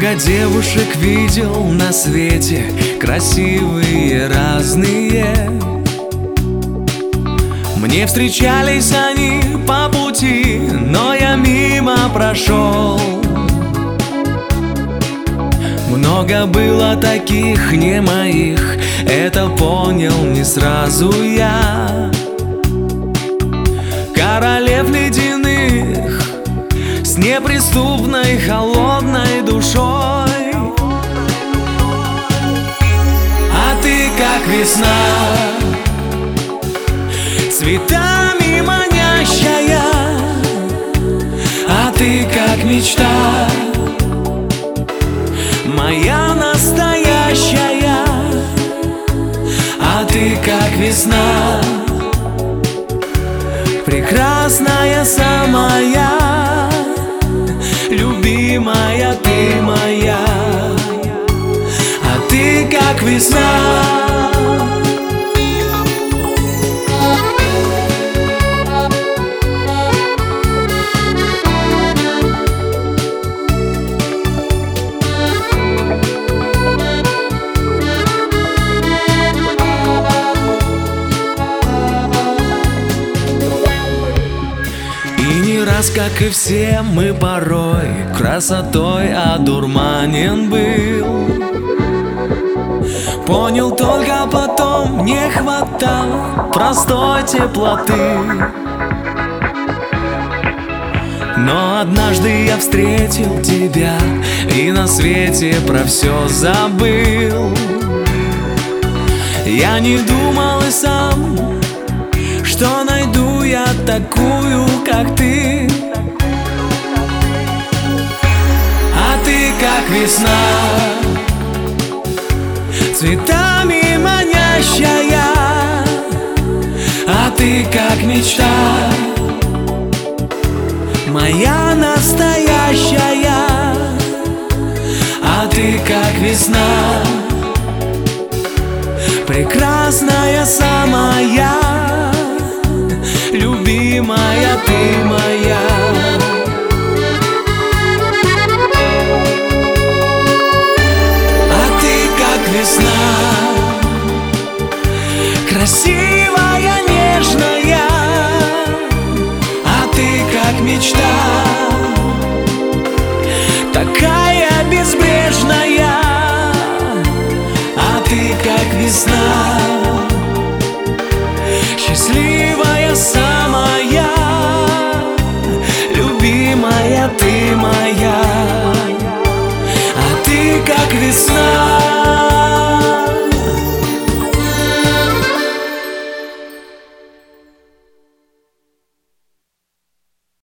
Много девушек видел на свете, красивые, разные. Мне встречались они по пути, но я мимо прошел. Много было таких не моих, это понял не сразу я. Королев ледяных с неприступной холодной душой. А ты как весна, цветами манящая. А ты как мечта, моя настоящая. А ты как весна, прекрасная самая, любимая ты моя. А ты как весна. Раз, как и все, мы порой красотой одурманен был. Понял только потом, не хватало простой теплоты. Но однажды я встретил тебя и на свете про все забыл. Я не думал и сам, что найду я такую, как ты. А ты как весна, цветами манящая. А ты как мечта, моя настоящая. А ты как весна, прекрасная самая, любимая ты моя. А ты как весна, красивая, нежная. А ты как мечта, такая безбрежная. А ты как весна, счастливая самая.